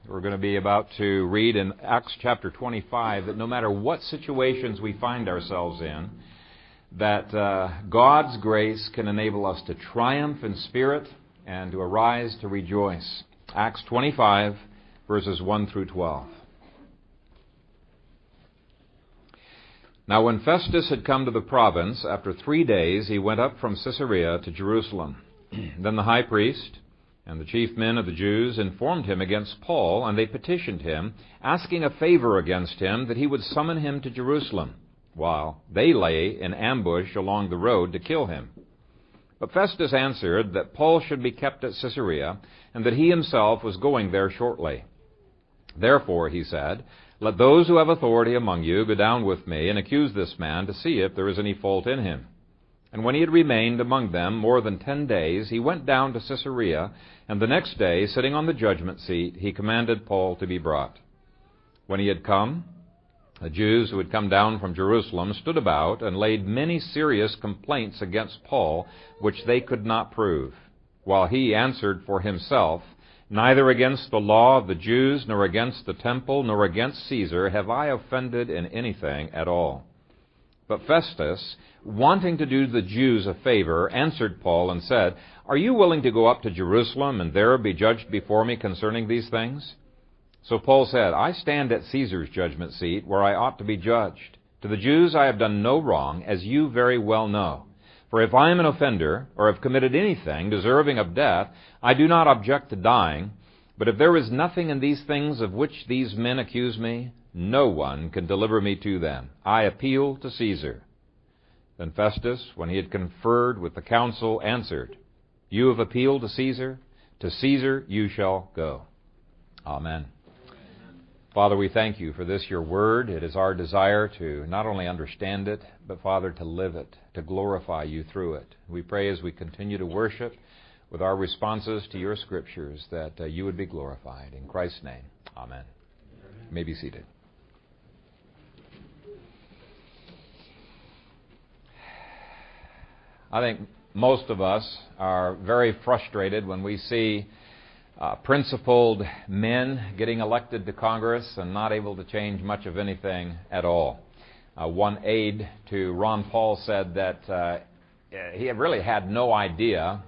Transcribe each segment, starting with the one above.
We're going to be about to read in Acts chapter 25 that no matter what situations we find ourselves in, that God's grace can enable us to triumph in spirit and to arise to rejoice. Acts 25, verses 1 through 12. Now when Festus had come to the province, after 3 days he went up from Caesarea to Jerusalem. Then the high priest and the chief men of the Jews informed him against Paul, and they petitioned him, asking a favor against him, that he would summon him to Jerusalem, while they lay in ambush along the road to kill him. But Festus answered that Paul should be kept at Caesarea, and that he himself was going there shortly. Therefore, he said, let those who have authority among you go down with me, and accuse this man to see if there is any fault in him. And when he had remained among them more than 10 days, he went down to Caesarea, and the next day, sitting on the judgment seat, he commanded Paul to be brought. When he had come, the Jews who had come down from Jerusalem stood about and laid many serious complaints against Paul, which they could not prove, while he answered for himself, neither against the law of the Jews, nor against the temple, nor against Caesar have I offended in anything at all. But Festus, wanting to do the Jews a favor, answered Paul and said, are you willing to go up to Jerusalem and there be judged before me concerning these things? So Paul said, I stand at Caesar's judgment seat, where I ought to be judged. To the Jews I have done no wrong, as you very well know. For if I am an offender, or have committed anything deserving of death, I do not object to dying. But if there is nothing in these things of which these men accuse me, no one can deliver me to them. I appeal to Caesar. Then Festus, when he had conferred with the council, answered, you have appealed to Caesar. To Caesar you shall go. Amen. Father, we thank you for this, your word. It is our desire to not only understand it, but, Father, to live it, to glorify you through it. We pray as we continue to worship with our responses to your scriptures that you would be glorified. In Christ's name, amen. You may be seated. I think most of us are very frustrated when we see principled men getting elected to Congress and not able to change much of anything at all. One aide to Ron Paul said that he really had no idea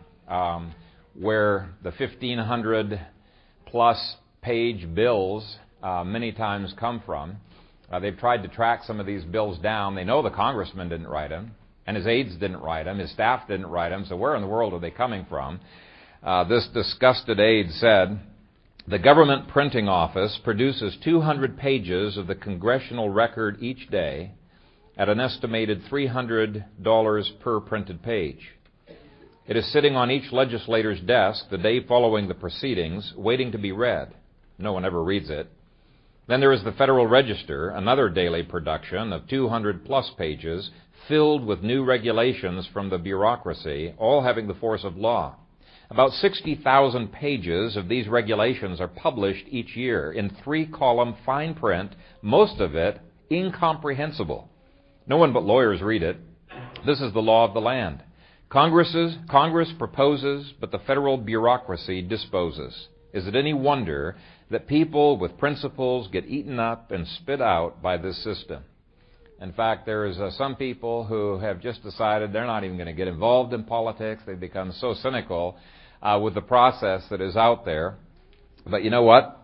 where the 1,500 plus page bills many times come from. They've tried to track some of these bills down. They know the congressman didn't write them, and his aides didn't write them, his staff didn't write them, so where in the world are they coming from? This disgusted aide said, the government printing office produces 200 pages of the congressional record each day at an estimated $300 per printed page. It is sitting on each legislator's desk the day following the proceedings, waiting to be read. No one ever reads it. Then there is the Federal Register, another daily production of 200 plus pages, filled with new regulations from the bureaucracy, all having the force of law. About 60,000 pages of these regulations are published each year in 3-column fine print, most of it incomprehensible. No one but lawyers read it. This is the law of the land. Congress proposes, but the federal bureaucracy disposes. Is it any wonder that people with principles get eaten up and spit out by this system? In fact, there's some people who have just decided they're not even going to get involved in politics. They've become so cynical with the process that is out there. But you know what?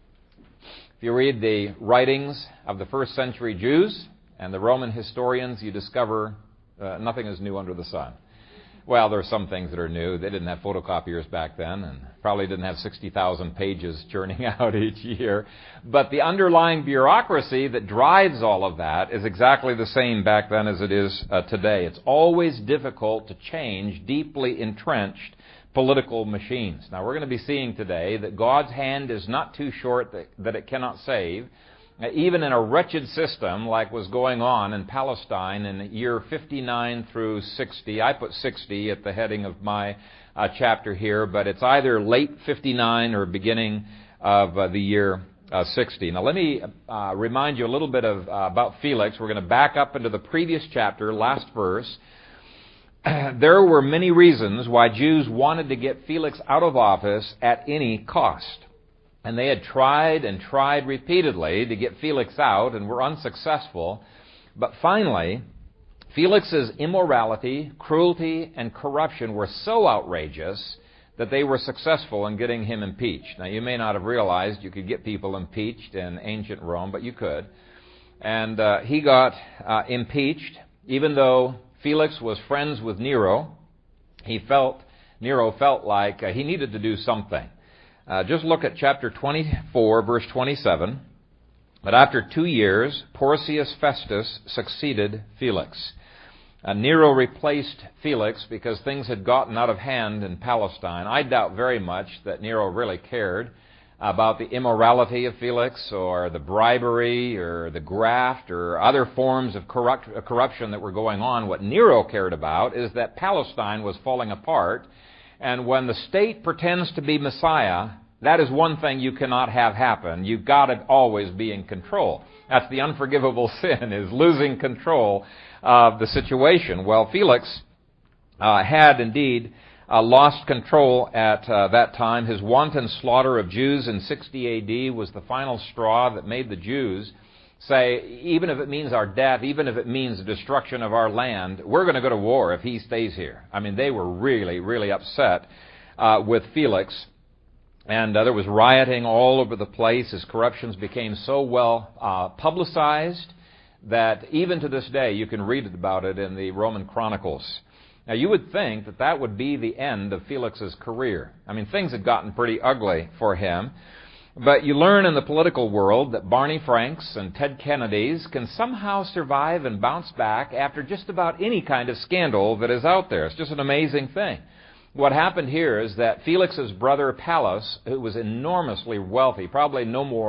If you read the writings of the first century Jews and the Roman historians, you discover nothing is new under the sun. Well, there are some things that are new. They didn't have photocopiers back then and probably didn't have 60,000 pages churning out each year. But the underlying bureaucracy that drives all of that is exactly the same back then as it is today. It's always difficult to change deeply entrenched political machines. Now, we're going to be seeing today that God's hand is not too short that it cannot save. Even in a wretched system like was going on in Palestine in the year 59 through 60, I put 60 at the heading of my chapter here, but it's either late 59 or beginning of the year 60. Now let me remind you a little bit about Felix. We're going to back up into the previous chapter, last verse. There were many reasons why Jews wanted to get Felix out of office at any cost. And they had tried and tried repeatedly to get Felix out and were unsuccessful. But finally, Felix's immorality, cruelty, and corruption were so outrageous that they were successful in getting him impeached. Now, you may not have realized you could get people impeached in ancient Rome, but you could. And he got impeached, even though Felix was friends with Nero. Nero felt like he needed to do something. Just look at chapter 24, verse 27. But after 2 years, Porcius Festus succeeded Felix. Nero replaced Felix because things had gotten out of hand in Palestine. I doubt very much that Nero really cared about the immorality of Felix or the bribery or the graft or other forms of corruption that were going on. What Nero cared about is that Palestine was falling apart, and when the state pretends to be Messiah, that is one thing you cannot have happen. You've got to always be in control. That's the unforgivable sin, is losing control of the situation. Well, Felix had indeed lost control at that time. His wanton slaughter of Jews in 60 A.D. was the final straw that made the Jews say, even if it means our death, even if it means the destruction of our land, we're going to go to war if he stays here. I mean, they were really, really upset with Felix. And there was rioting all over the place. His corruptions became so well publicized that even to this day you can read about it in the Roman Chronicles. Now, you would think that that would be the end of Felix's career. I mean, things had gotten pretty ugly for him. But you learn in the political world that Barney Franks and Ted Kennedys can somehow survive and bounce back after just about any kind of scandal that is out there. It's just an amazing thing. What happened here is that Felix's brother Pallas, who was enormously wealthy, probably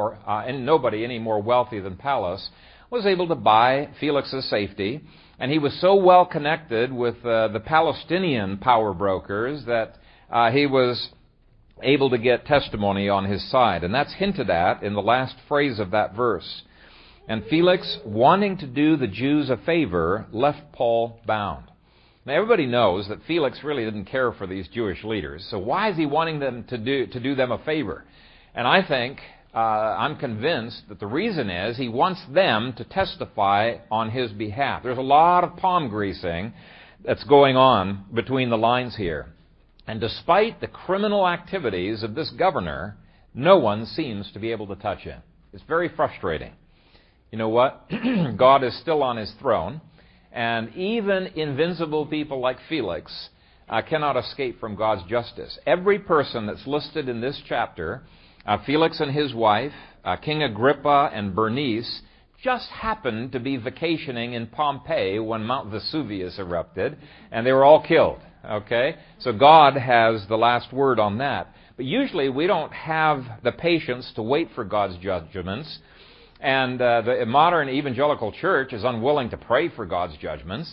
nobody any more wealthy than Pallas, was able to buy Felix's safety. And he was so well connected with the Palestinian power brokers that he was able to get testimony on his side. And that's hinted at in the last phrase of that verse. And Felix, wanting to do the Jews a favor, left Paul bound. Now, everybody knows that Felix really didn't care for these Jewish leaders. So why is he wanting them to do them a favor? And I think, I'm convinced that the reason is he wants them to testify on his behalf. There's a lot of palm greasing that's going on between the lines here. And despite the criminal activities of this governor, no one seems to be able to touch him. It's very frustrating. You know what? God is still on his throne. And even invincible people like Felix cannot escape from God's justice. Every person that's listed in this chapter, Felix and his wife, King Agrippa and Bernice, just happened to be vacationing in Pompeii when Mount Vesuvius erupted, and they were all killed. Okay? So God has the last word on that. But usually we don't have the patience to wait for God's judgments. And the modern evangelical church is unwilling to pray for God's judgments.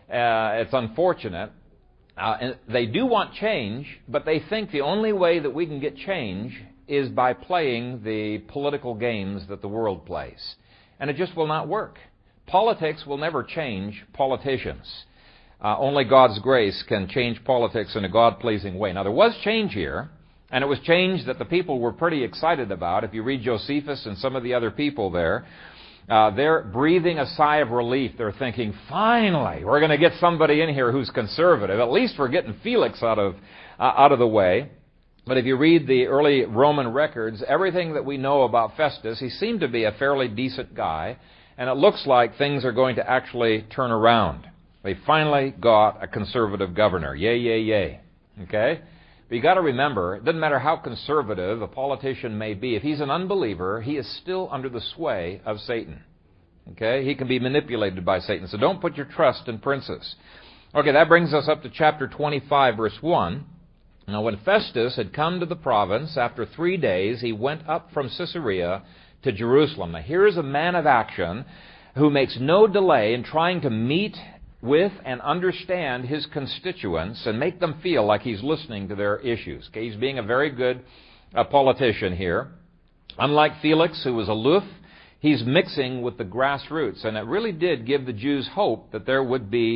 It's unfortunate. And they do want change, but they think the only way that we can get change is by playing the political games that the world plays. And it just will not work. Politics will never change politicians. Only God's grace can change politics in a God-pleasing way. Now, there was change here. And it was change that the people were pretty excited about. If you read Josephus and some of the other people there, they're breathing a sigh of relief. They're thinking, finally, we're going to get somebody in here who's conservative. At least we're getting Felix out of the way. But if you read the early Roman records, everything that we know about Festus, he seemed to be a fairly decent guy. And it looks like things are going to actually turn around. They finally got a conservative governor. Yay, yay, yay. Okay? But you got to remember, it doesn't matter how conservative a politician may be. If he's an unbeliever, he is still under the sway of Satan. Okay? He can be manipulated by Satan. So don't put your trust in princes. Okay, that brings us up to chapter 25, verse 1. Now, when Festus had come to the province, after 3 days, he went up from Caesarea to Jerusalem. Now, here is a man of action who makes no delay in trying to meet with and understand his constituents and make them feel like he's listening to their issues. Okay, he's being a very good politician here. Unlike Felix, who was aloof, he's mixing with the grassroots. And it really did give the Jews hope that there would be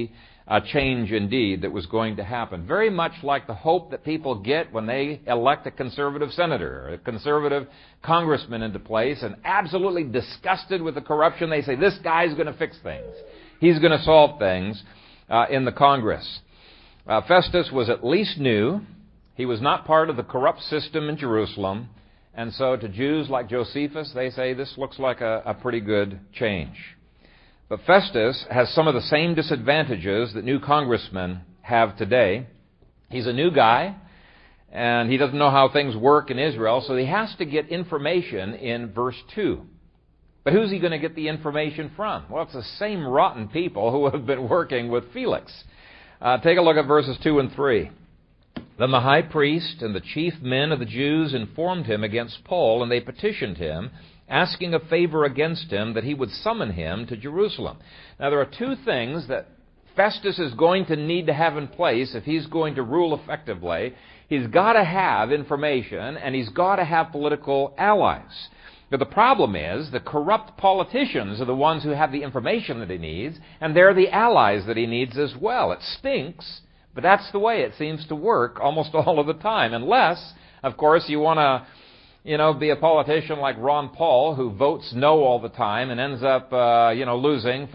change indeed that was going to happen. Very much like the hope that people get when they elect a conservative senator or a conservative congressman into place, and absolutely disgusted with the corruption, they say, this guy's going to fix things. He's going to solve things in the Congress. Festus was at least new. He was not part of the corrupt system in Jerusalem. And so to Jews like Josephus, they say this looks like a pretty good change. But Festus has some of the same disadvantages that new congressmen have today. He's a new guy, and he doesn't know how things work in Israel, so he has to get information in verse 2. But who's he going to get the information from? Well, it's the same rotten people who have been working with Felix. Take a look at verses 2 and 3. Then the high priest and the chief men of the Jews informed him against Paul, and they petitioned him, asking a favor against him that he would summon him to Jerusalem. Now, there are two things that Festus is going to need to have in place if he's going to rule effectively. He's got to have information, and he's got to have political allies. But the problem is, the corrupt politicians are the ones who have the information that he needs, and they're the allies that he needs as well. It stinks, but that's the way it seems to work almost all of the time. Unless, of course, you want to be a politician like Ron Paul, who votes no all the time and ends up, losing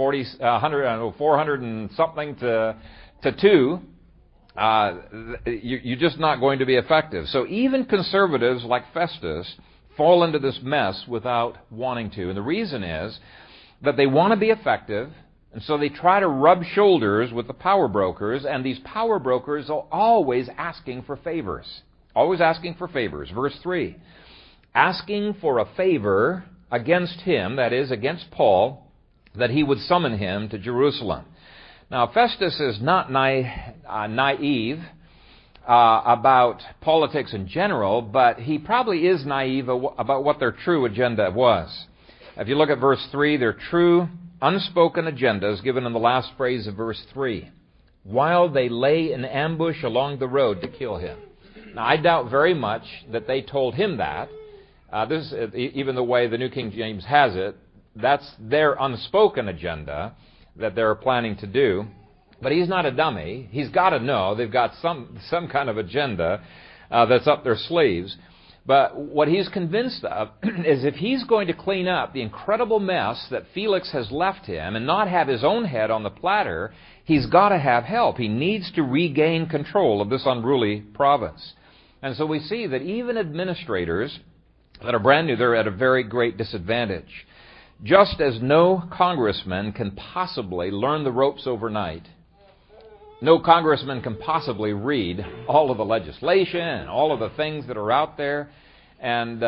400 and something to 2. You're just not going to be effective. So even conservatives like Festus fall into this mess without wanting to. And the reason is that they want to be effective, and so they try to rub shoulders with the power brokers, and these power brokers are always asking for favors. Always asking for favors. Verse 3. Asking for a favor against him, that is, against Paul, that he would summon him to Jerusalem. Now, Festus is not naive about politics in general, but he probably is naive about what their true agenda was. If you look at verse 3, their true, unspoken agenda is given in the last phrase of verse 3. While they lay in ambush along the road to kill him. Now, I doubt very much that they told him that. This is, even the way the New King James has it, that's their unspoken agenda that they're planning to do. But he's not a dummy. He's got to know they've got some kind of agenda that's up their sleeves. But what he's convinced of is if he's going to clean up the incredible mess that Felix has left him and not have his own head on the platter, he's got to have help. He needs to regain control of this unruly province. And so we see that even administrators that are brand new, they're at a very great disadvantage. Just as no congressman can possibly learn the ropes overnight, no congressman can possibly read all of the legislation and all of the things that are out there and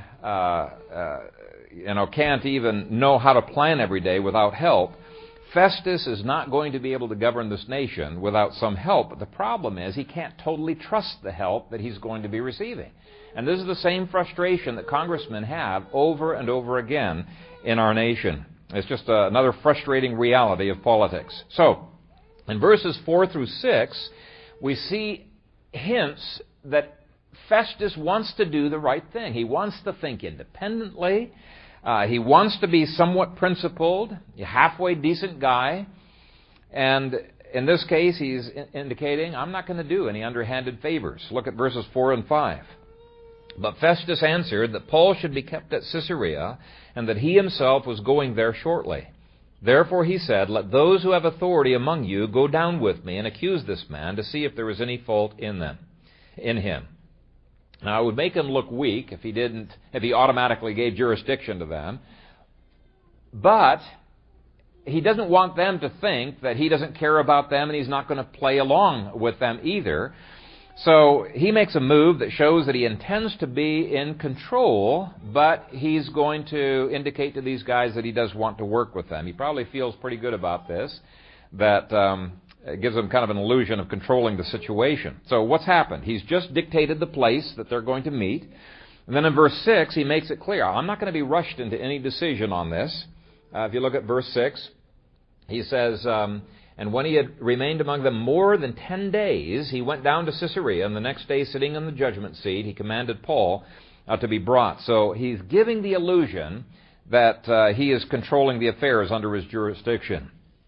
can't even know how to plan every day without help. Festus is not going to be able to govern this nation without some help. But the problem is he can't totally trust the help that he's going to be receiving. And this is the same frustration that congressmen have over and over again in our nation. It's just another frustrating reality of politics. So, in verses 4 through 6, we see hints that Festus wants to do the right thing. He wants to think independently. He wants to be somewhat principled, a halfway decent guy. And in this case, he's indicating, I'm not going to do any underhanded favors. Look at verses 4 and 5. But Festus answered that Paul should be kept at Caesarea, and that he himself was going there shortly. Therefore he said, let those who have authority among you go down with me and accuse this man to see if there is any fault in him. Now, it would make him look weak if he automatically gave jurisdiction to them. But he doesn't want them to think that he doesn't care about them and he's not going to play along with them either. So he makes a move that shows that he intends to be in control, but he's going to indicate to these guys that he does want to work with them. He probably feels pretty good about this, that it gives them kind of an illusion of controlling the situation. So what's happened? He's just dictated the place that they're going to meet. And then in verse 6, he makes it clear, I'm not going to be rushed into any decision on this. If you look at verse 6, he says, and when he had remained among them more than 10 days, he went down to Caesarea, and the next day, sitting on the judgment seat, he commanded Paul to be brought. So he's giving the illusion that he is controlling the affairs under his jurisdiction.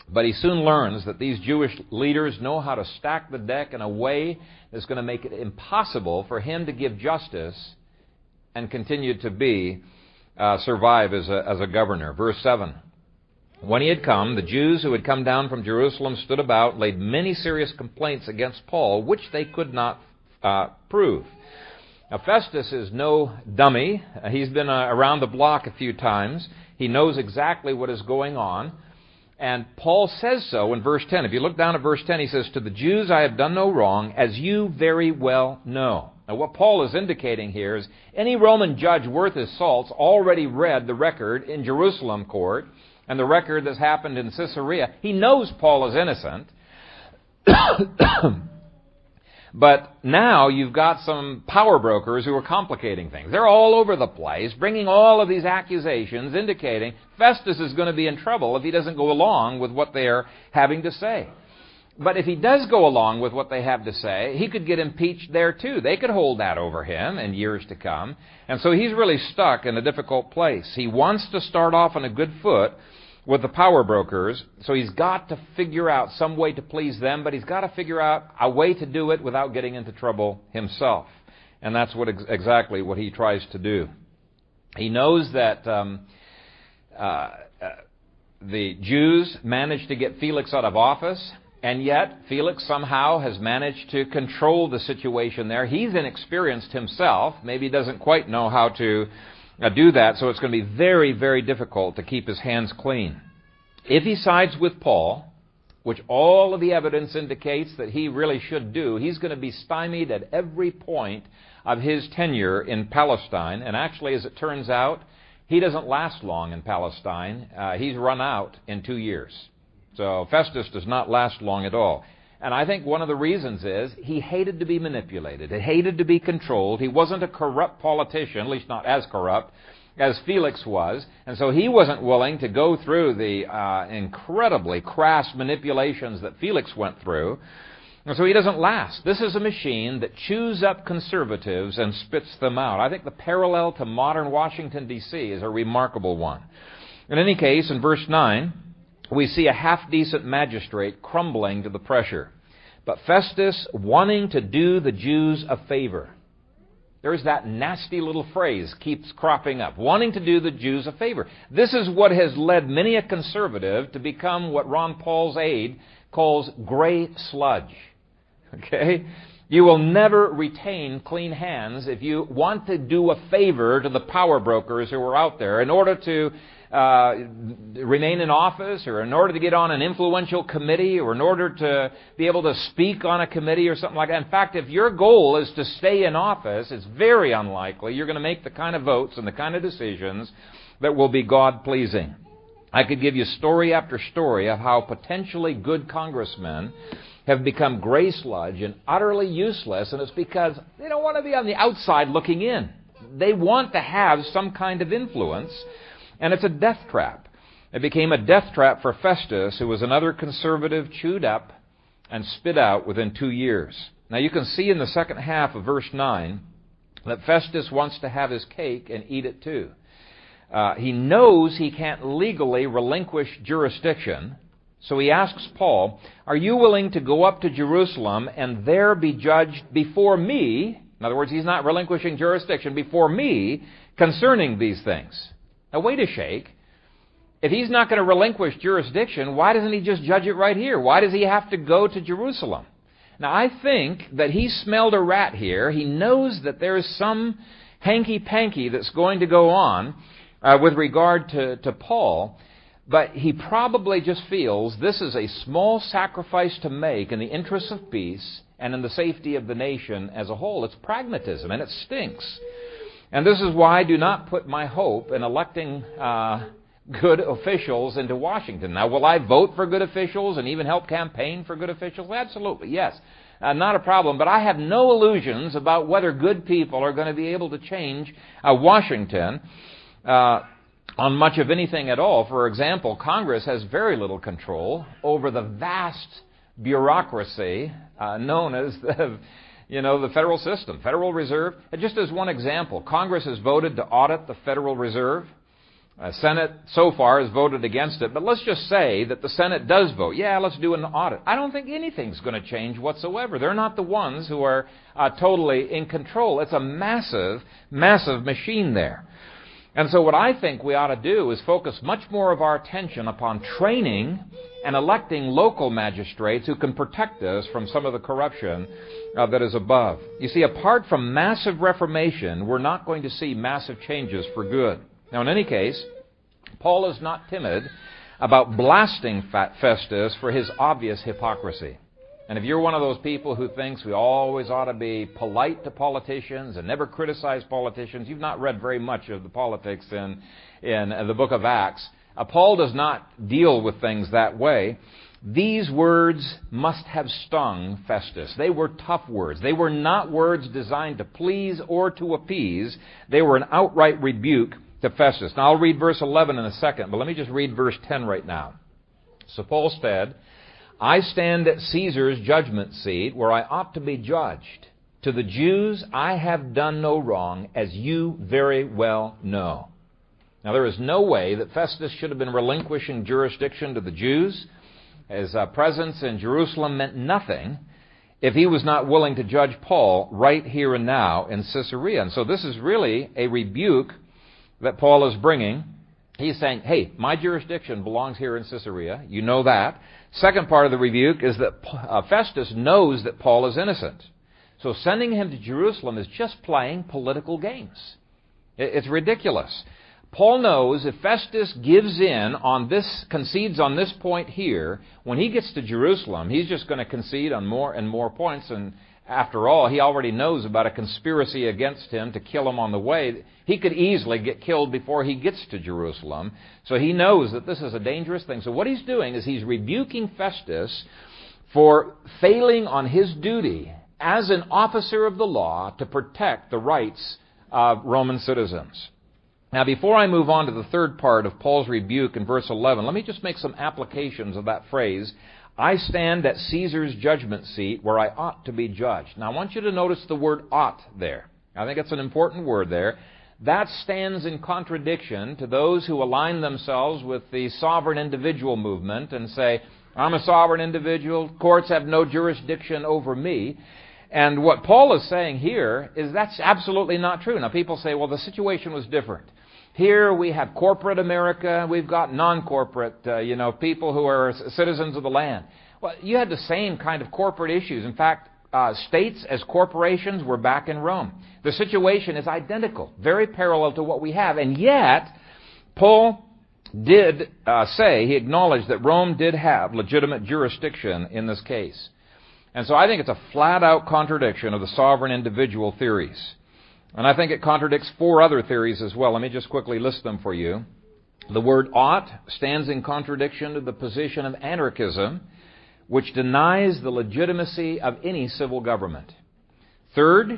But he soon learns that these Jewish leaders know how to stack the deck in a way that's going to make it impossible for him to give justice and continue to survive as a governor. Verse 7. When he had come, the Jews who had come down from Jerusalem stood about, laid many serious complaints against Paul, which they could not prove. Now, Festus is no dummy. He's been around the block a few times. He knows exactly what is going on. And Paul says so in verse 10. If you look down at verse 10, he says, "To the Jews I have done no wrong, as you very well know." Now, what Paul is indicating here is any Roman judge worth his salt's already read the record in Jerusalem court and the record that's happened in Caesarea. He knows Paul is innocent. But now you've got some power brokers who are complicating things. They're all over the place, bringing all of these accusations, indicating Festus is going to be in trouble if he doesn't go along with what they're having to say. But if he does go along with what they have to say, he could get impeached there too. They could hold that over him in years to come. And so he's really stuck in a difficult place. He wants to start off on a good foot with the power brokers, so he's got to figure out some way to please them, but he's got to figure out a way to do it without getting into trouble himself. And that's exactly what he tries to do. He knows that the Jews managed to get Felix out of office, and yet Felix somehow has managed to control the situation there. He's inexperienced himself. Maybe he doesn't quite know how to do that, so it's going to be very, very difficult to keep his hands clean. If he sides with Paul, which all of the evidence indicates that he really should do, he's going to be stymied at every point of his tenure in Palestine. And actually, as it turns out, he doesn't last long in Palestine. He's run out in 2 years. So Festus does not last long at all. And I think one of the reasons is he hated to be manipulated. He hated to be controlled. He wasn't a corrupt politician, at least not as corrupt as Felix was. And so he wasn't willing to go through the incredibly crass manipulations that Felix went through. And so he doesn't last. This is a machine that chews up conservatives and spits them out. I think the parallel to modern Washington, D.C. is a remarkable one. In any case, in verse 9, we see a half-decent magistrate crumbling to the pressure. But Festus wanting to do the Jews a favor. There's that nasty little phrase keeps cropping up. Wanting to do the Jews a favor. This is what has led many a conservative to become what Ron Paul's aide calls gray sludge. Okay? You will never retain clean hands if you want to do a favor to the power brokers who are out there in order to remain in office, or in order to get on an influential committee, or in order to be able to speak on a committee or something like that. In fact, if your goal is to stay in office, it's very unlikely you're going to make the kind of votes and the kind of decisions that will be God-pleasing. I could give you story after story of how potentially good congressmen have become gray sludge and utterly useless, and it's because they don't want to be on the outside looking in. They want to have some kind of influence, and it's a death trap. It became a death trap for Festus, who was another conservative chewed up and spit out within 2 years. Now you can see in the second half of verse 9 that Festus wants to have his cake and eat it too. He knows he can't legally relinquish jurisdiction, so he asks Paul, "Are you willing to go up to Jerusalem and there be judged before me?" In other words, he's not relinquishing jurisdiction, "before me concerning these things." Now wait a shake. If he's not going to relinquish jurisdiction, why doesn't he just judge it right here? Why does he have to go to Jerusalem? Now I think that he smelled a rat here. He knows that there is some hanky-panky that's going to go on with regard to Paul, but he probably just feels this is a small sacrifice to make in the interests of peace and in the safety of the nation as a whole. It's pragmatism, and it stinks. And this is why I do not put my hope in electing good officials into Washington. Now, will I vote for good officials and even help campaign for good officials? Absolutely, yes. Not a problem. But I have no illusions about whether good people are going to be able to change Washington on much of anything at all. For example, Congress has very little control over the vast bureaucracy known as the federal system, Federal Reserve. And just as one example, Congress has voted to audit the Federal Reserve. Senate so far has voted against it, but let's just say that the Senate does vote. Yeah, let's do an audit. I don't think anything's going to change whatsoever. They're not the ones who are totally in control. It's a massive, massive machine there. And so what I think we ought to do is focus much more of our attention upon training and electing local magistrates who can protect us from some of the corruption that is above. You see, apart from massive reformation, we're not going to see massive changes for good. Now, in any case, Paul is not timid about blasting Festus for his obvious hypocrisy. And if you're one of those people who thinks we always ought to be polite to politicians and never criticize politicians, you've not read very much of the politics in the book of Acts. Paul does not deal with things that way. These words must have stung Festus. They were tough words. They were not words designed to please or to appease. They were an outright rebuke to Festus. Now, I'll read verse 11 in a second, but let me just read verse 10 right now. So Paul said, I stand at Caesar's judgment seat where I ought to be judged. To the Jews I have done no wrong, as you very well know. Now, there is no way that Festus should have been relinquishing jurisdiction to the Jews. His presence in Jerusalem meant nothing if he was not willing to judge Paul right here and now in Caesarea. And so this is really a rebuke that Paul is bringing. He's saying, hey, my jurisdiction belongs here in Caesarea. You know that. Second part of the rebuke is that Festus knows that Paul is innocent. So sending him to Jerusalem is just playing political games. It's ridiculous. Paul knows if Festus gives in on this, concedes on this point here, when he gets to Jerusalem, he's just going to concede on more and more points. And after all, he already knows about a conspiracy against him to kill him on the way. He could easily get killed before he gets to Jerusalem. So he knows that this is a dangerous thing. So what he's doing is he's rebuking Festus for failing on his duty as an officer of the law to protect the rights of Roman citizens. Now, before I move on to the third part of Paul's rebuke in verse 11, let me just make some applications of that phrase, I stand at Caesar's judgment seat where I ought to be judged. Now, I want you to notice the word ought there. I think it's an important word there. That stands in contradiction to those who align themselves with the sovereign individual movement and say, I'm a sovereign individual, courts have no jurisdiction over me. And what Paul is saying here is that's absolutely not true. Now, people say, well, the situation was different. Here we have corporate America, we've got non-corporate, people who are citizens of the land. Well, you had the same kind of corporate issues. In fact, states as corporations were back in Rome. The situation is identical, very parallel to what we have. And yet, Paul did he acknowledged that Rome did have legitimate jurisdiction in this case. And so I think it's a flat-out contradiction of the sovereign individual theories. And I think it contradicts four other theories as well. Let me just quickly list them for you. The word ought stands in contradiction to the position of anarchism, which denies the legitimacy of any civil government. Third,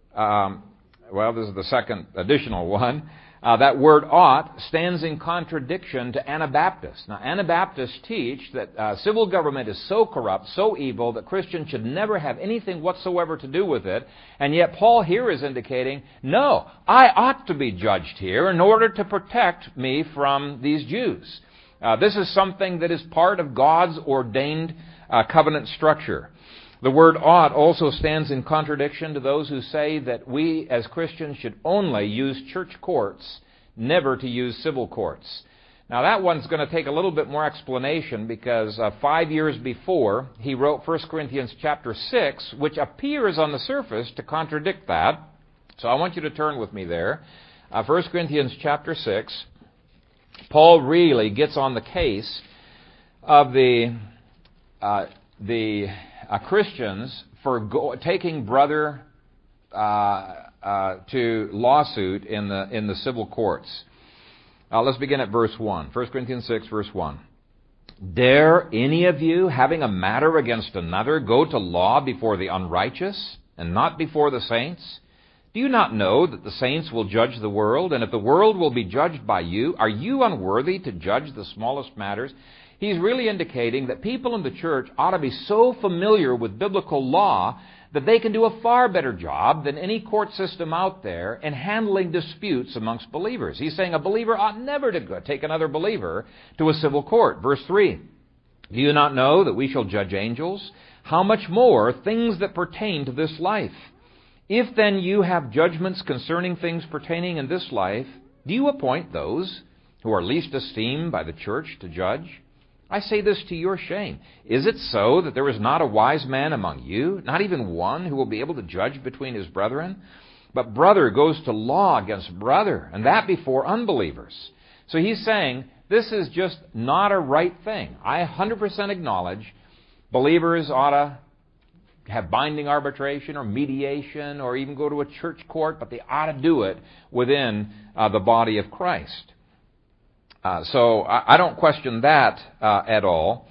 this is the second additional one, that word ought stands in contradiction to Anabaptists. Now, Anabaptists teach that civil government is so corrupt, so evil, that Christians should never have anything whatsoever to do with it. And yet Paul here is indicating, no, I ought to be judged here in order to protect me from these Jews. This is something that is part of God's ordained covenant structure. The word ought also stands in contradiction to those who say that we as Christians should only use church courts, never to use civil courts. Now that one's going to take a little bit more explanation because 5 years before he wrote 1 Corinthians chapter 6, which appears on the surface to contradict that. So I want you to turn with me there. 1 Corinthians chapter 6, Paul really gets on the case of the Christians for taking brother to lawsuit in the civil courts. Let's begin at verse 1. 1 Corinthians 6, verse 1. Dare any of you, having a matter against another, go to law before the unrighteous and not before the saints? Do you not know that the saints will judge the world? And if the world will be judged by you, are you unworthy to judge the smallest matters? He's really indicating that people in the church ought to be so familiar with biblical law that they can do a far better job than any court system out there in handling disputes amongst believers. He's saying a believer ought never to take another believer to a civil court. Verse 3, do you not know that we shall judge angels? How much more things that pertain to this life? If then you have judgments concerning things pertaining in this life, do you appoint those who are least esteemed by the church to judge? I say this to your shame. Is it so that there is not a wise man among you, not even one who will be able to judge between his brethren? But brother goes to law against brother, and that before unbelievers. So he's saying this is just not a right thing. I 100% acknowledge believers ought to have binding arbitration or mediation or even go to a church court, but they ought to do it within the body of Christ. So I don't question that at all.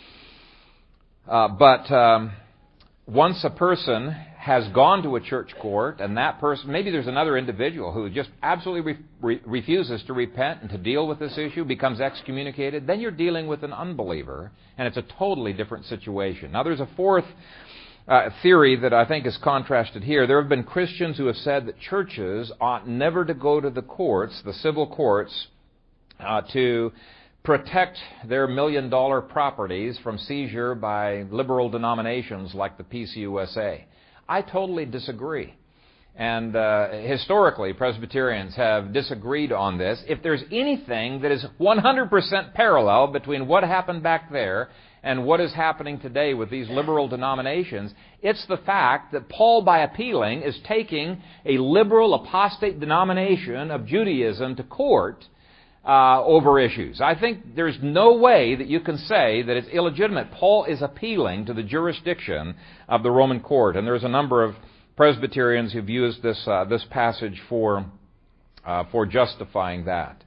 But once a person has gone to a church court and that person, maybe there's another individual who just absolutely refuses to repent and to deal with this issue, becomes excommunicated, then you're dealing with an unbeliever, and it's a totally different situation. Now there's a fourth theory that I think is contrasted here. There have been Christians who have said that churches ought never to go to the courts, the civil courts, to protect their million-dollar properties from seizure by liberal denominations like the PCUSA. I totally disagree. And historically, Presbyterians have disagreed on this. If there's anything that is 100% parallel between what happened back there and what is happening today with these liberal denominations, it's the fact that Paul, by appealing, is taking a liberal apostate denomination of Judaism to court over issues. I think there's no way that you can say that it's illegitimate. Paul is appealing to the jurisdiction of the Roman court, and there's a number of Presbyterians who've used this passage for justifying that.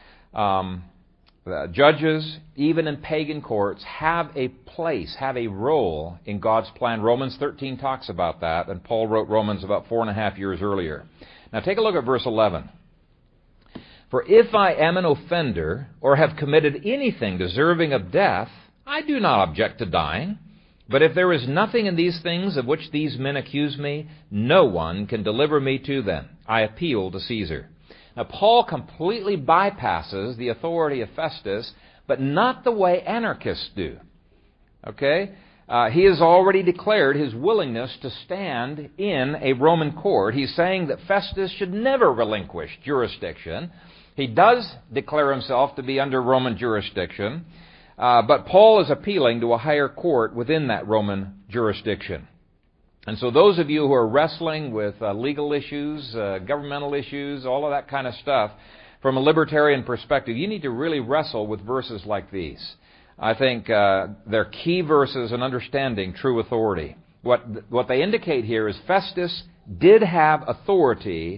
Judges, even in pagan courts, have a place, have a role in God's plan. Romans 13 talks about that, and Paul wrote Romans about 4.5 years earlier. Now take a look at verse 11. For if I am an offender, or have committed anything deserving of death, I do not object to dying. But if there is nothing in these things of which these men accuse me, no one can deliver me to them. I appeal to Caesar. Now, Paul completely bypasses the authority of Festus, but not the way anarchists do. Okay? He has already declared his willingness to stand in a Roman court. He's saying that Festus should never relinquish jurisdiction. He does declare himself to be under Roman jurisdiction, but Paul is appealing to a higher court within that Roman jurisdiction. And so those of you who are wrestling with legal issues, governmental issues, all of that kind of stuff, from a libertarian perspective, you need to really wrestle with verses like these. I think they're key verses in understanding true authority. What they indicate here is Festus did have authority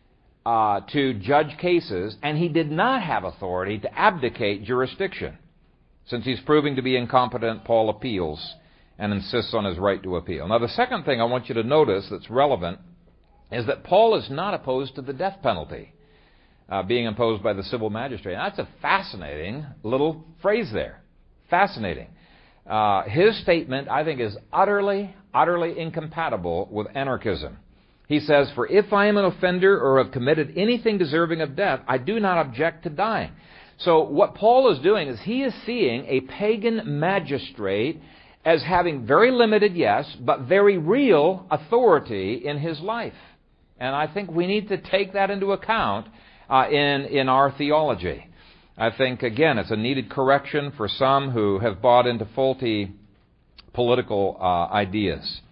to judge cases, and he did not have authority to abdicate jurisdiction. Since he's proving to be incompetent, Paul appeals and insists on his right to appeal. Now, the second thing I want you to notice that's relevant is that Paul is not opposed to the death penalty being imposed by the civil magistrate. Now, that's a fascinating little phrase there. Fascinating. His statement, I think, is utterly incompatible with anarchism. He says, for if I am an offender or have committed anything deserving of death, I do not object to dying. So what Paul is doing is he is seeing a pagan magistrate as having very limited, yes, but very real authority in his life. And I think we need to take that into account in our theology. I think, again, it's a needed correction for some who have bought into faulty political ideas.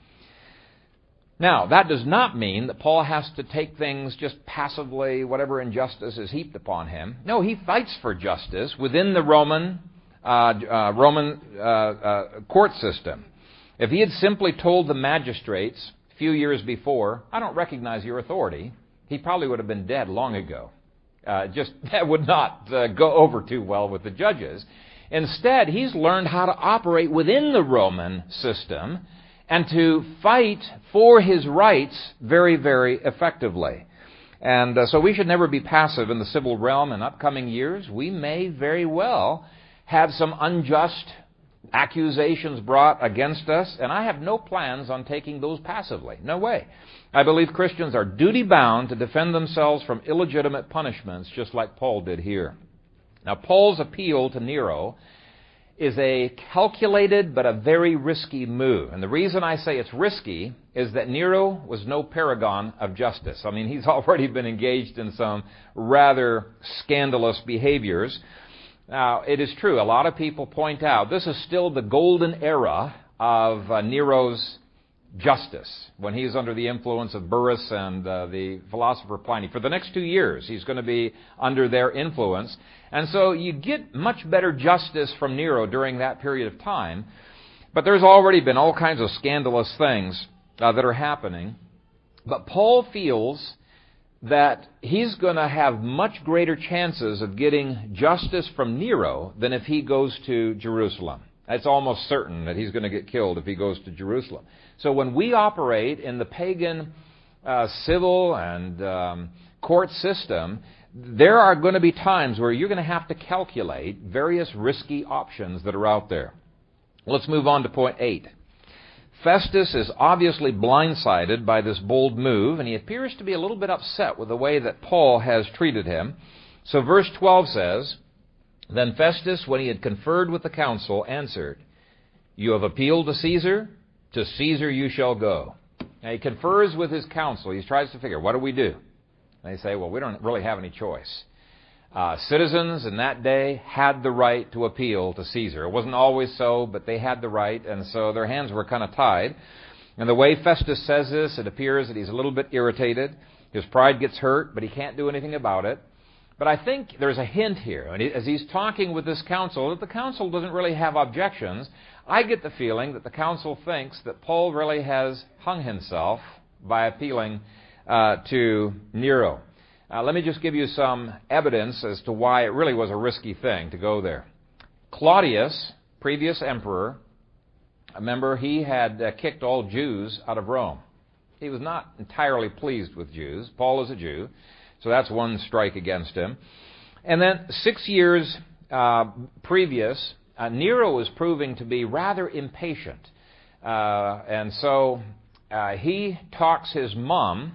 Now, that does not mean that Paul has to take things just passively, whatever injustice is heaped upon him. No, he fights for justice within the Roman court system. If he had simply told the magistrates a few years before, I don't recognize your authority, he probably would have been dead long ago. That would not go over too well with the judges. Instead, he's learned how to operate within the Roman system and to fight for his rights very, very effectively. And so we should never be passive in the civil realm in upcoming years. We may very well have some unjust accusations brought against us, and I have no plans on taking those passively. No way. I believe Christians are duty-bound to defend themselves from illegitimate punishments, just like Paul did here. Now, Paul's appeal to Nero is a calculated but a very risky move. And the reason I say it's risky is that Nero was no paragon of justice. I mean, he's already been engaged in some rather scandalous behaviors. Now, it is true, a lot of people point out this is still the golden era of Nero's justice, when he's under the influence of Burrus and the philosopher Pliny. For the next 2 years, he's going to be under their influence. And so you get much better justice from Nero during that period of time. But there's already been all kinds of scandalous things that are happening. But Paul feels that he's going to have much greater chances of getting justice from Nero than if he goes to Jerusalem. It's almost certain that he's going to get killed if he goes to Jerusalem. So when we operate in the pagan civil and court system, there are going to be times where you're going to have to calculate various risky options that are out there. Let's move on to point 8. Festus is obviously blindsided by this bold move, and he appears to be a little bit upset with the way that Paul has treated him. So verse 12 says, "Then Festus, when he had conferred with the council, answered, 'You have appealed to Caesar? To Caesar you shall go.'" Now he confers with his council. He tries to figure, what do we do? And they say, well, we don't really have any choice. Citizens in that day had the right to appeal to Caesar. It wasn't always so, but they had the right, and so their hands were kind of tied. And the way Festus says this, it appears that he's a little bit irritated. His pride gets hurt, but he can't do anything about it. But I think there's a hint here. And as he's talking with this council, that the council doesn't really have objections. I get the feeling that the council thinks that Paul really has hung himself by appealing to Nero. Let me just give you some evidence as to why it really was a risky thing to go there. Claudius, previous emperor, remember, he had kicked all Jews out of Rome. He was not entirely pleased with Jews. Paul is a Jew, so that's one strike against him. And then 6 years previous, Nero was proving to be rather impatient. And so he talks his mom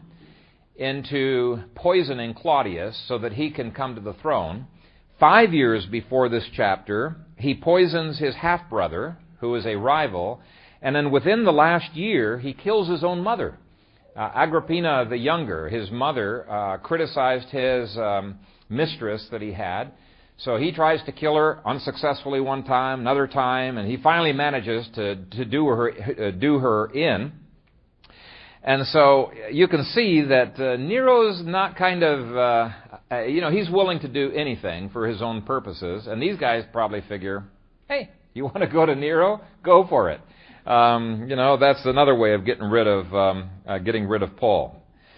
into poisoning Claudius so that he can come to the throne. 5 years before this chapter, he poisons his half-brother, who is a rival, and then within the last year, he kills his own mother. Agrippina the Younger, his mother, criticized his mistress that he had, so he tries to kill her unsuccessfully one time, another time, and he finally manages to do her in. And so you can see that Nero's not kind of, he's willing to do anything for his own purposes. And these guys probably figure, hey, you want to go to Nero? Go for it. That's another way of getting rid of Paul.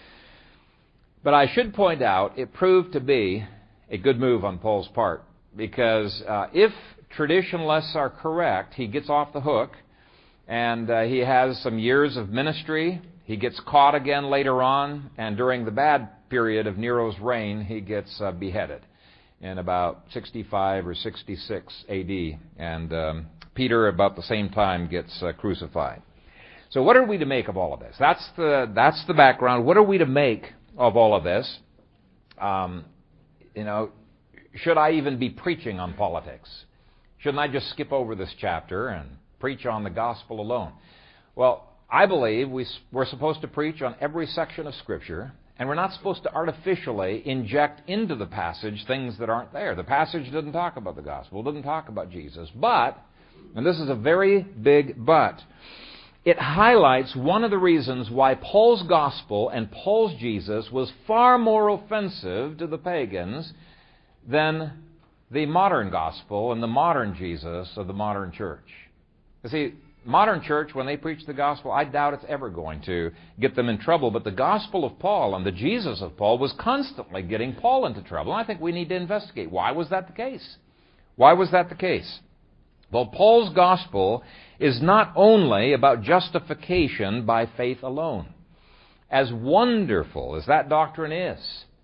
But I should point out, it proved to be a good move on Paul's part. Because if traditionalists are correct, he gets off the hook, and he has some years of ministry. He gets caught again later on, and during the bad period of Nero's reign, he gets beheaded in about 65 or 66 A.D., and Peter, about the same time, gets crucified. So what are we to make of all of this? That's the background. What are we to make of all of this? Should I even be preaching on politics? Shouldn't I just skip over this chapter and preach on the gospel alone? Well, I believe we're supposed to preach on every section of Scripture, and we're not supposed to artificially inject into the passage things that aren't there. The passage doesn't talk about the gospel, doesn't talk about Jesus. But, and this is a very big but, it highlights one of the reasons why Paul's gospel and Paul's Jesus was far more offensive to the pagans than the modern gospel and the modern Jesus of the modern church. You see, modern church, when they preach the gospel, I doubt it's ever going to get them in trouble. But the gospel of Paul and the Jesus of Paul was constantly getting Paul into trouble. And I think we need to investigate. Why was that the case? Why was that the case? Well, Paul's gospel is not only about justification by faith alone. As wonderful as that doctrine is,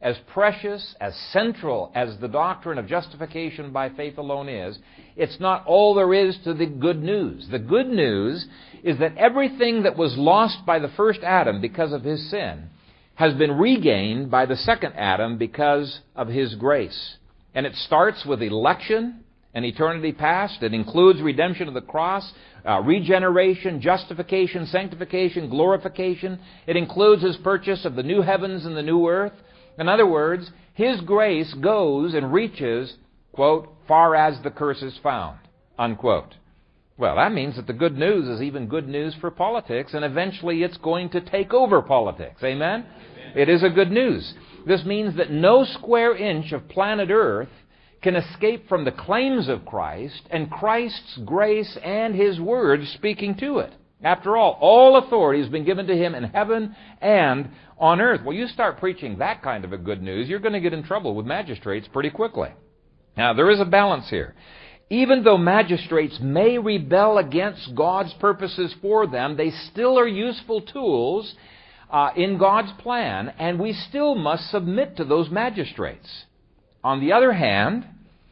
as precious, as central as the doctrine of justification by faith alone is, it's not all there is to the good news. The good news is that everything that was lost by the first Adam because of his sin has been regained by the second Adam because of his grace. And it starts with election and eternity past. It includes redemption of the cross, regeneration, justification, sanctification, glorification. It includes his purchase of the new heavens and the new earth. In other words, his grace goes and reaches, quote, far as the curse is found, unquote. Well, that means that the good news is even good news for politics, and eventually it's going to take over politics. Amen? It is a good news. This means that no square inch of planet Earth can escape from the claims of Christ and Christ's grace and His Word speaking to it. After all authority has been given to Him in heaven and on earth. Well, you start preaching that kind of a good news, you're going to get in trouble with magistrates pretty quickly. Now, there is a balance here. Even though magistrates may rebel against God's purposes for them, they still are useful tools in God's plan, and we still must submit to those magistrates. On the other hand,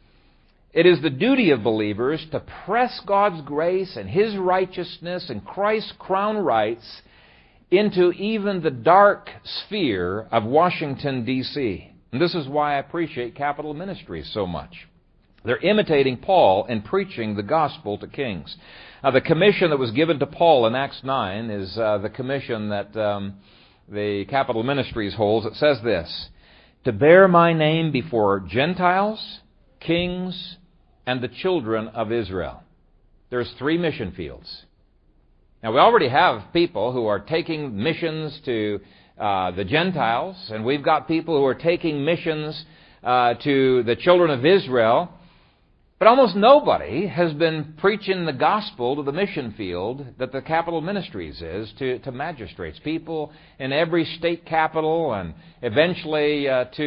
it is the duty of believers to press God's grace and His righteousness and Christ's crown rights into even the dark sphere of Washington, D.C. And this is why I appreciate Capital Ministries so much. They're imitating Paul in preaching the gospel to kings. The commission that was given to Paul in Acts 9 is the commission that the Capital Ministries holds. It says this: to bear my name before Gentiles, kings, and the children of Israel. There's 3 mission fields. Now, we already have people who are taking missions to the Gentiles, and we've got people who are taking missions to the children of Israel. But almost nobody has been preaching the gospel to the mission field that the Capital Ministries is to magistrates, people in every state capital and eventually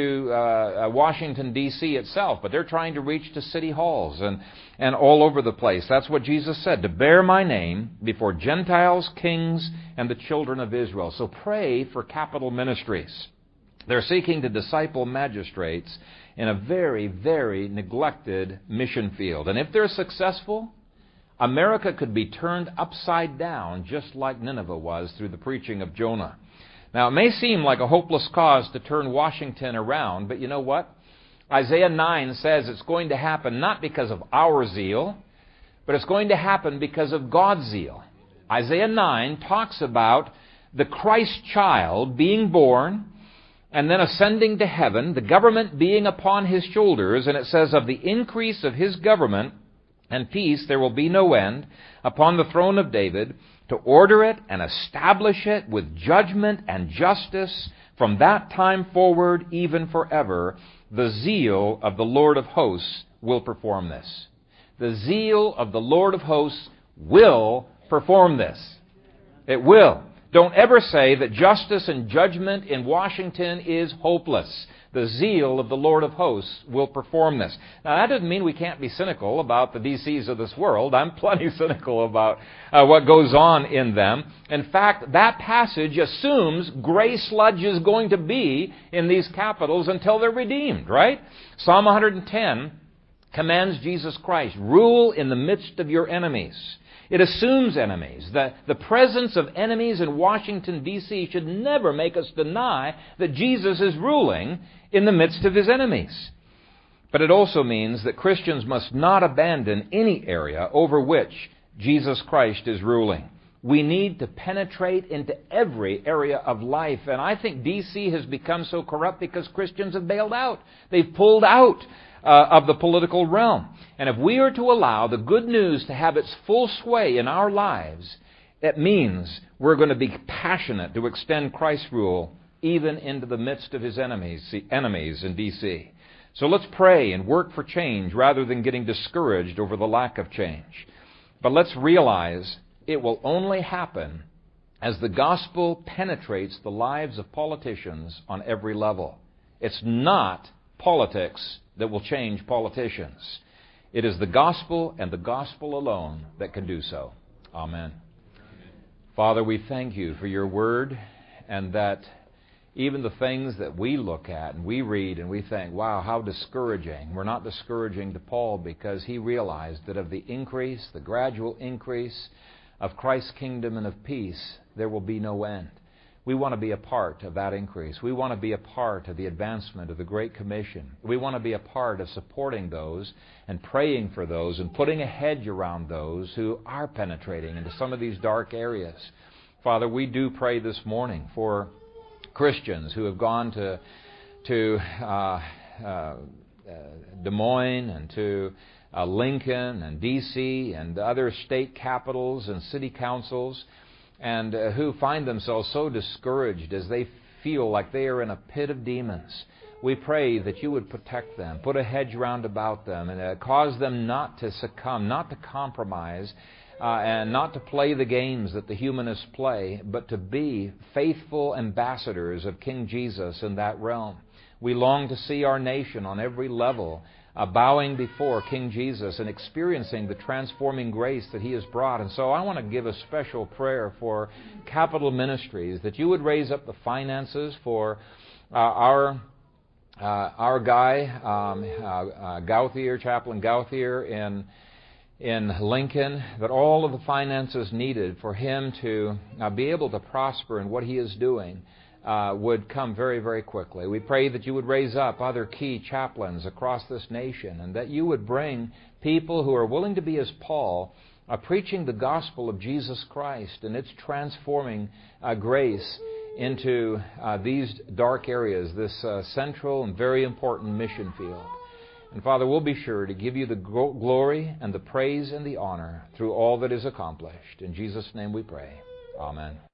to Washington, D.C. itself. But they're trying to reach to city halls and all over the place. That's what Jesus said, to bear my name before Gentiles, kings, and the children of Israel. So pray for Capital Ministries. They're seeking to disciple magistrates in a very, very neglected mission field. And if they're successful, America could be turned upside down just like Nineveh was through the preaching of Jonah. Now, it may seem like a hopeless cause to turn Washington around, but you know what? Isaiah 9 says it's going to happen not because of our zeal, but it's going to happen because of God's zeal. Isaiah 9 talks about the Christ child being born and then ascending to heaven, the government being upon His shoulders, and it says, of the increase of His government and peace there will be no end upon the throne of David, to order it and establish it with judgment and justice from that time forward, even forever. The zeal of the Lord of hosts will perform this. The zeal of the Lord of hosts will perform this. It will. Don't ever say that justice and judgment in Washington is hopeless. The zeal of the Lord of hosts will perform this. Now, that doesn't mean we can't be cynical about the DCs of this world. I'm plenty cynical about what goes on in them. In fact, that passage assumes gray sludge is going to be in these capitals until they're redeemed, right? Psalm 110 commands Jesus Christ, rule in the midst of your enemies. It assumes enemies. The presence of enemies in Washington, D.C. should never make us deny that Jesus is ruling in the midst of His enemies. But it also means that Christians must not abandon any area over which Jesus Christ is ruling. We need to penetrate into every area of life. And I think D.C. has become so corrupt because Christians have bailed out. They've pulled out of the political realm. And if we are to allow the good news to have its full sway in our lives, it means we're going to be passionate to extend Christ's rule even into the midst of His enemies in D.C. So let's pray and work for change rather than getting discouraged over the lack of change. But let's realize it will only happen as the gospel penetrates the lives of politicians on every level. It's not politics that will change politicians. It is the gospel and the gospel alone that can do so. Amen. Father, we thank You for Your word, and that even the things that we look at and we read and we think, wow, how discouraging. We're not discouraging to Paul because he realized that of the increase, the gradual increase of Christ's kingdom and of peace, there will be no end. We want to be a part of that increase. We want to be a part of the advancement of the Great Commission. We want to be a part of supporting those and praying for those and putting a hedge around those who are penetrating into some of these dark areas. Father, we do pray this morning for Christians who have gone to Des Moines and to Lincoln and D.C. and other state capitals and city councils, and who find themselves so discouraged as they feel like they are in a pit of demons. We pray that you would protect them, put a hedge round about them, and cause them not to succumb, not to compromise, and not to play the games that the humanists play, but to be faithful ambassadors of King Jesus in that realm. We long to see our nation on every level bowing before King Jesus and experiencing the transforming grace that He has brought. And so I want to give a special prayer for Capital Ministries, that you would raise up the finances for our guy, Gauthier, Chaplain Gauthier in Lincoln, that all of the finances needed for him to be able to prosper in what he is doing would come very, very quickly. We pray that you would raise up other key chaplains across this nation, and that you would bring people who are willing to be as Paul, preaching the gospel of Jesus Christ and its transforming grace into these dark areas, this central and very important mission field. And Father, we'll be sure to give you the glory and the praise and the honor through all that is accomplished. In Jesus' name we pray. Amen.